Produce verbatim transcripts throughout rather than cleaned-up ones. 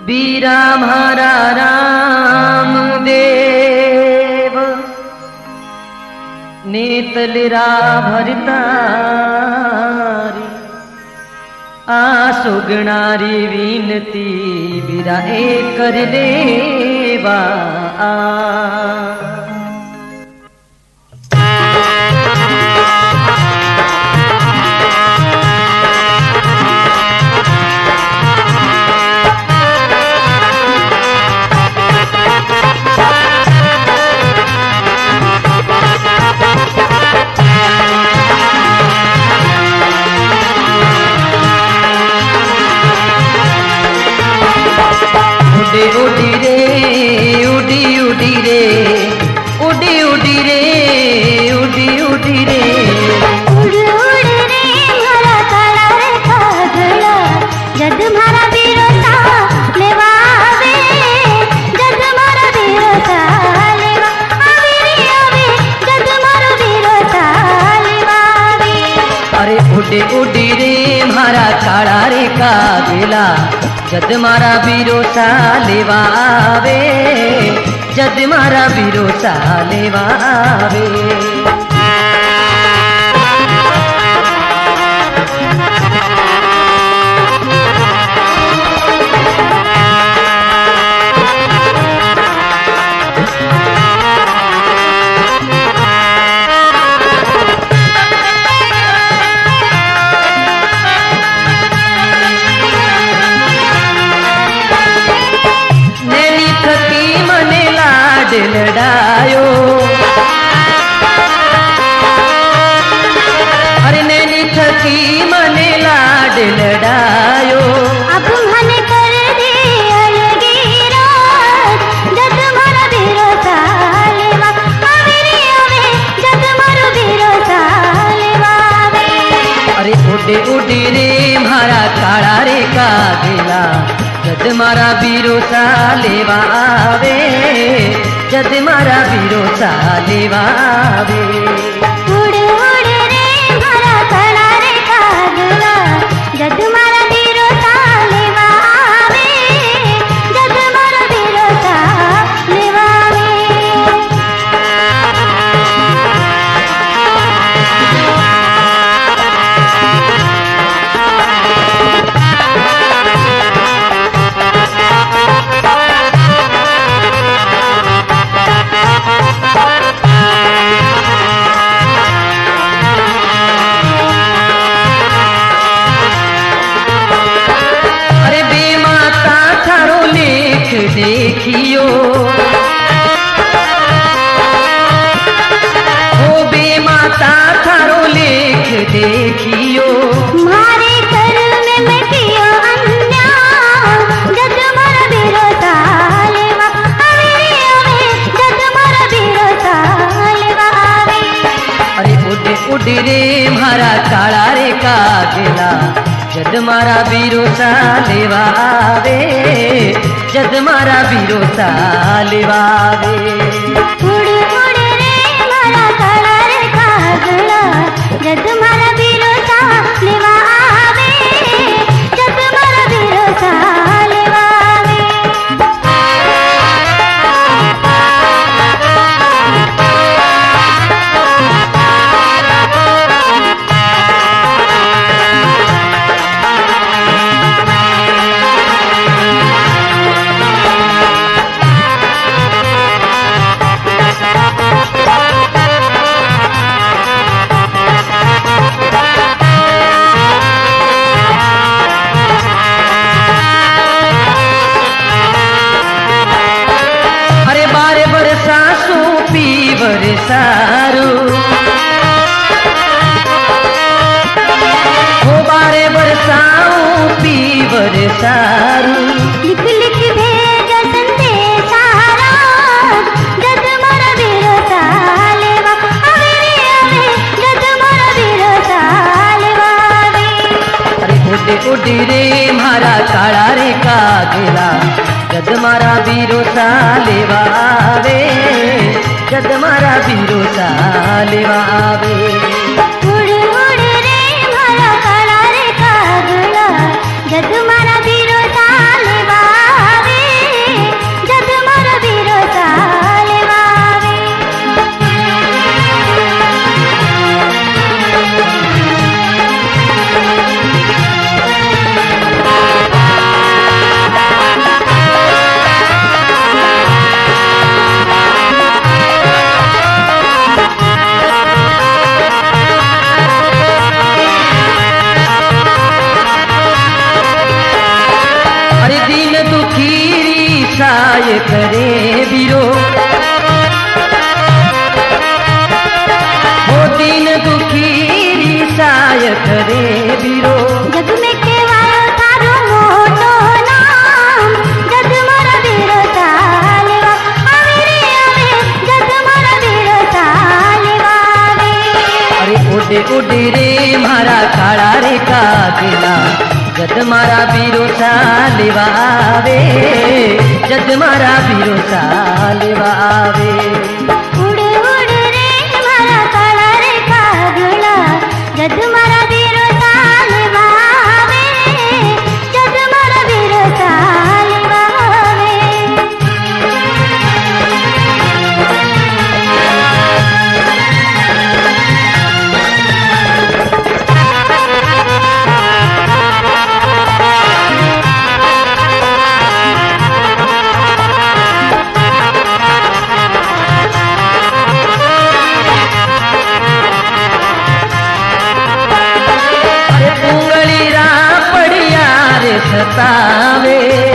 बीरा म्हारा राम देव नेतलरा भरतारी आ सुगणारी विनती बीरा ए कर लेवा आ उड़ी रे उड़ी उड़ी रे उड़ी उड़ी रे उड़ी उड़ी रे उड़ उड़ रे मारा काला रे कागला जद मारा बिरसा लेवावे जद मारा बिरसा लेवा आवे रे आवे जद मारा बिरसा लेवावे। अरे उड़ी उड़ी रे मारा काला रे कागला जद मारा बिरोसा लेवा आवे जद मारा बिरोसा लेवा आवे। लड़ायो अरे नैनी थकी मने लाड लड़ायो अब मन कर दे अलगी रात जद मारा बिरसा लेवा आवे रे आवे जद मारा बिरसा लेवावे। अरे उड़े उड़ी रे मारा काला रे कागला जद मारा बिरोसा लेवा आवे जद मारा बिरोसा लेवा आवे। उड़ उड़ रे मारा काला रे कागला जद मारा बिरसा लेवा आवे जद मारा बिरसा लेवावे। देखियो हो बे माता थारो लेख देखियो मारे कर में मैं कियो अन्याय जद मारा बिरसा लेवा आवे रे आवे जद मारा बिरसा लेवा आवे। अरे उड़ उड़ रे मारा काला रे कागला जद मारा बिरोसा लेवा आवे जद मारा बिरोसा लेवा आवे। उड़ उड़ रे मारा काला रे कागला जद मारा बिरसा लेवा आवे जद मारा बिरसा लेवा आवे। सारू हो बारे बरसाऊं पीवर सारू लिख लिख भेज संदेशारा जद मारा बिरसा लेवा आवे रे आवे जद मारा बिरसा लेवावे। अरे उड़ उड़ रे मारा काला रे कागला जद मारा बिरोसा लेवा आवे जद मारा बिरोसा लेवा आवे। उड़ उड़ रे मारा काला रे कागला जद मारा बिरसा लेवा आवे अरे दीन दुखी साय करे बीरो, वो दीन दुखी साय करे बीरो। जग में केवायो थारो मोटो नाम, जग मारा बीरो सालेवा आवे रे आवे, जग मारा बीरो सालेवा आवे। अरे उड़े उड़े रे मारा काळा रे कागला, जद मारा बीरो सालेवा आवे, जद मारा बीरो सालेवा आवे। उड़ उड़ रे मारा काळा रे कागला, जद मारा बीरो सालेवा आवे, जद मारा बीरो सालेवा आवे। सतावे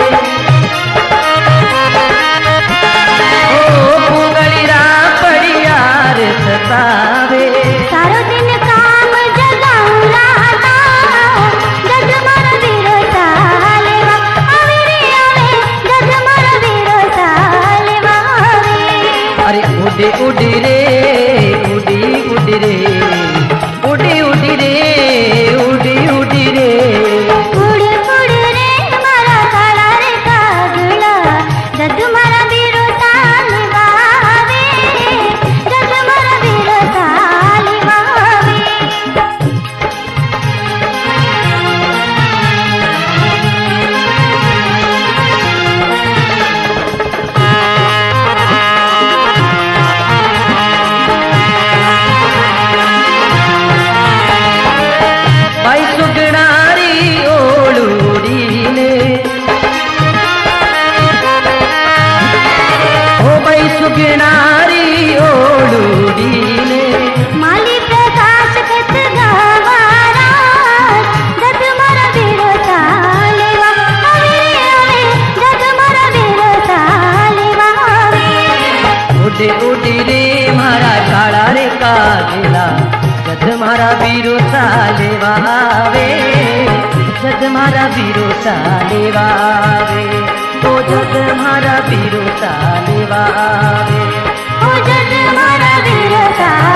ओ पुंगलीरा पड़िया रे सतावे। सारो दिन काम जगाऊ राता, जग मारा बीरो सालेवा आवे रे आवे, जग मारा बीरो सालेवा आवे। अरे उड़ी उड़ी रे उड़ी उड़ी रे उड़ी उड़ी रे उड़ी उड़ी रे। जग मारा बीरो सालेवा आवे, जग मारा बीरो सालेवा आवे। भाई सुगणारी ओलूड़ी ने, सुगनारी ओलूड़ी ने, माली प्रकाश कत गवारा, जग मारा बीरो सालेवा आवे रे आवे, जग मारा बीरो सालेवा आवे। उड़े उड़े रे मारा काळा रे कागला, जद मारा बीरो सालेवा आवे, जद मारा बीरो सालेवा आवे। ओ जग मारा बीरो सालेवा आवे, ओ जग मारा बीरो सालेवा